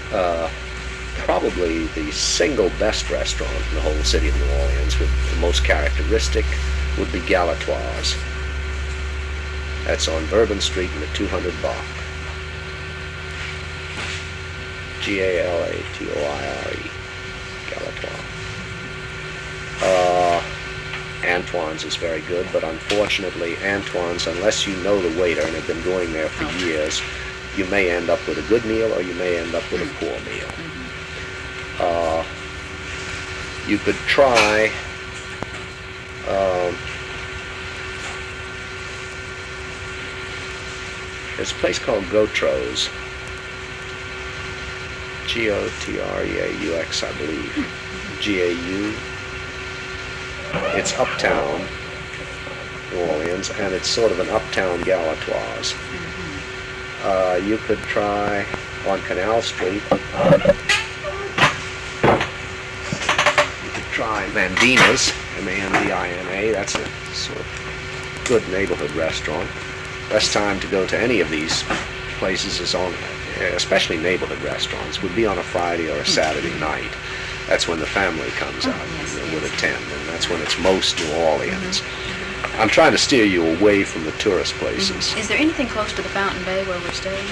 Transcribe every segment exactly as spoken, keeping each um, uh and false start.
uh, probably the single best restaurant in the whole city of New Orleans, with the most characteristic, would be Galatoire's. That's on Bourbon Street in the two hundred block. G A L A T O I R E. Galatoire. Uh, Antoine's is very good, but unfortunately Antoine's, unless you know the waiter and have been going there for oh. years, you may end up with a good meal or you may end up with a poor meal. Mm-hmm. Uh, you could try um, there's a place called Gautreau's. G O T R E A U X, I believe. G A U. It's uptown New Orleans, and it's sort of an uptown Galatoire's. Uh, you could try on Canal Street. You could try Mandina's, M A N D I N A. That's a sort of good neighborhood restaurant. Best time to go to any of these places is on, especially neighborhood restaurants, would be on a Friday or a Saturday night. That's when the family comes out and would attend, and that's when it's most New Orleans. I'm trying to steer you away from the tourist places. Is there anything close to the Fountain Bay where we're staying?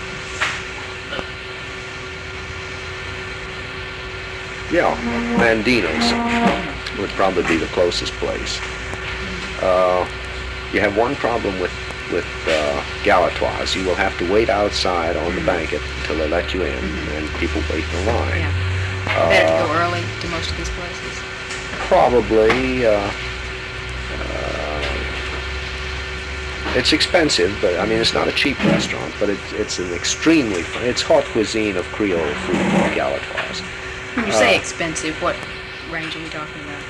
Yeah, Mandina's would probably be the closest place. Uh, you have one problem with with uh, Galatoire's. You will have to wait outside on the banquet until they let you in, mm-hmm. and people wait in line. Yeah. Uh, Better to go early to most of these places. Probably. Uh, uh, it's expensive, but I mean it's not a cheap restaurant. But it's it's an extremely fun. It's haute cuisine of Creole food at Galatoire's. When you uh, say expensive, what range are we talking about?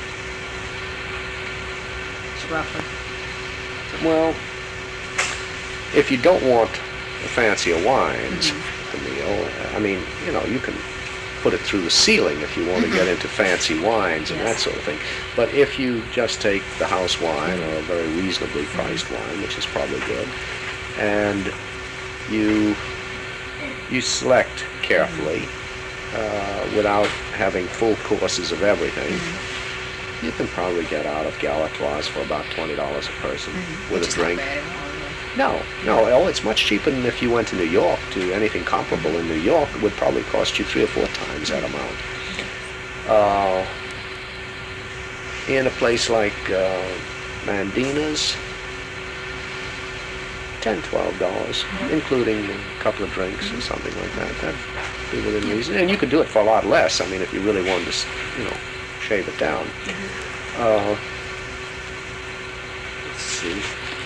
Just roughly. Well, if you don't want the fancier wines, mm-hmm. the meal, I mean, you know, you can put it through the ceiling if you want mm-hmm. to get into fancy wines and yes. that sort of thing. But if you just take the house wine or a very reasonably priced mm-hmm. wine, which is probably good, and you you select carefully mm-hmm. uh, without having full courses of everything, mm-hmm. you can probably get out of Galatoire's for about twenty dollars a person mm-hmm. with which a drink. Not bad at all. No, no, oh, it's much cheaper than if you went to New York. To anything comparable in New York, it would probably cost you three or four times that amount. Uh, in a place like uh, Mandina's, ten, twelve dollars, including a couple of drinks or something like that. That'd be within reason. And you could do it for a lot less. I mean, if you really wanted to, you know, shave it down. Uh, let's see.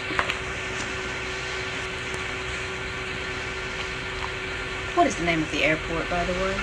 What is the name of the airport, by the way?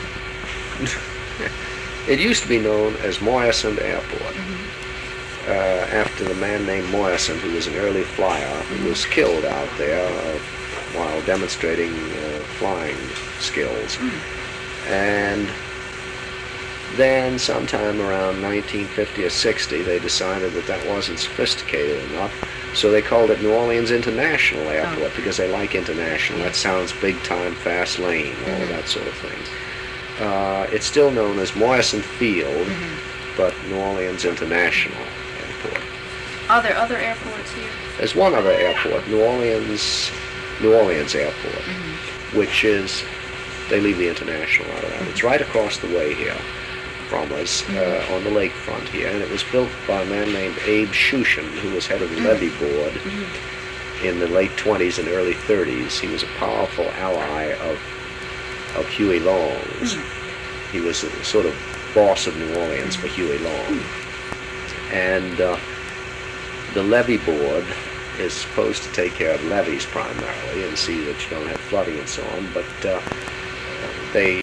It used to be known as Moyerson Airport, mm-hmm. uh, after the man named Moyerson, who was an early flyer, who mm-hmm. was killed out there uh, while demonstrating uh, flying skills. Mm-hmm. And then sometime around nineteen fifty or sixty, they decided that that wasn't sophisticated enough. So they called it New Orleans International Airport oh. because they like international. That sounds big time, fast lane, all mm-hmm. of that sort of thing. Uh, it's still known as Moyerson Field, mm-hmm. but New Orleans International Airport. Are there other airports here? There's one other airport, New Orleans, New Orleans Airport, mm-hmm. which is, they leave the international out of that. Mm-hmm. It's right across the way here from us, mm-hmm. uh, on the lakefront here, and it was built by a man named Abe Shushan, who was head of the mm-hmm. levee board mm-hmm. in the late twenties and early thirties. He was a powerful ally of of Huey Long's. Mm-hmm. He was a sort of boss of New Orleans mm-hmm. for Huey Long. Mm-hmm. And uh, the levee board is supposed to take care of levees primarily and see that you don't have flooding and so on, but uh, they